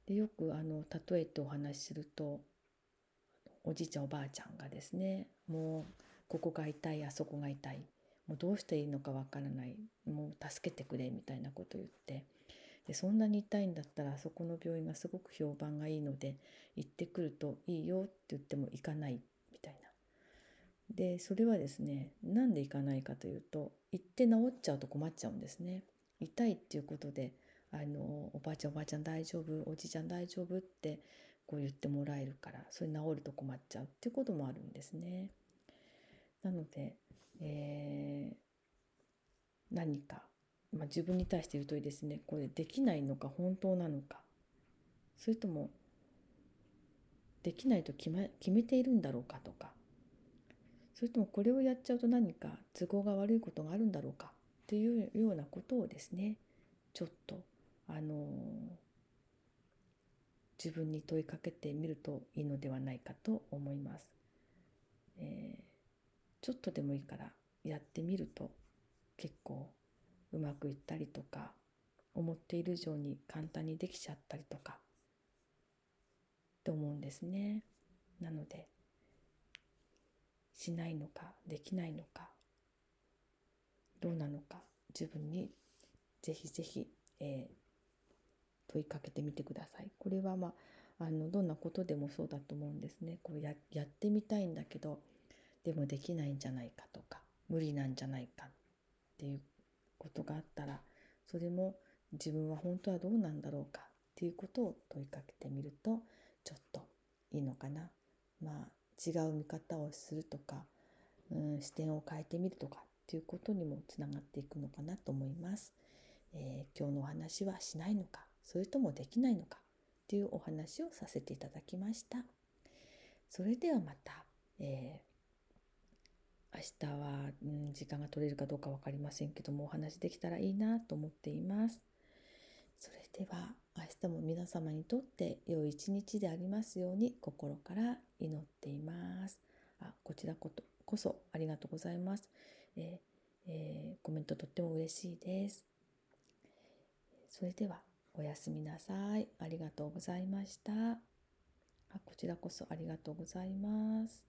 でよく例えてお話しすると、おじいちゃんおばあちゃんがですね、もうここが痛い、あそこが痛い、もうどうしていいのかわからない、もう助けてくれみたいなことを言って、でそんなに痛いんだったら、そこの病院がすごく評判がいいので行ってくるといいよって言っても行かないみたいな。でそれはですね、なんで行かないかというと、行って治っちゃうと困っちゃうんですね。痛いっていうことで、おばあちゃんおばあちゃん大丈夫、おじいちゃん大丈夫ってこう言ってもらえるから、それ治ると困っちゃうっていうこともあるんですね。なので、何か、自分に対して言うといいですね、これできないのか本当なのか、それともできないと決めているんだろうかとか、それともこれをやっちゃうと何か都合が悪いことがあるんだろうかっていうようなことをですね、ちょっと自分に問いかけてみるといいのではないかと思います。ちょっとでもいいからやってみると結構うまくいったりとか、思っている以上に簡単にできちゃったりとかと思うんですね。なので、しないのかできないのかどうなのか、自分にぜひぜひ、問いかけてみてください。これはどんなことでもそうだと思うんですね。こうやってみたいんだけど、でもできないんじゃないかとか、無理なんじゃないかっていうことがあったら、それも自分は本当はどうなんだろうかっていうことを問いかけてみると、ちょっといいのかな。違う見方をするとか、視点を変えてみるとかっていうことにもつながっていくのかなと思います。今日のお話はしないのか、それともできないのかっていうお話をさせていただきました。それではまた、明日は、時間が取れるかどうか分かりませんけども、お話できたらいいなと思っています。それでは明日も皆様にとって良い一日でありますように心から祈っています。こちらこそありがとうございます。コメントとっても嬉しいです。それではおやすみなさい。ありがとうございました。こちらこそありがとうございます。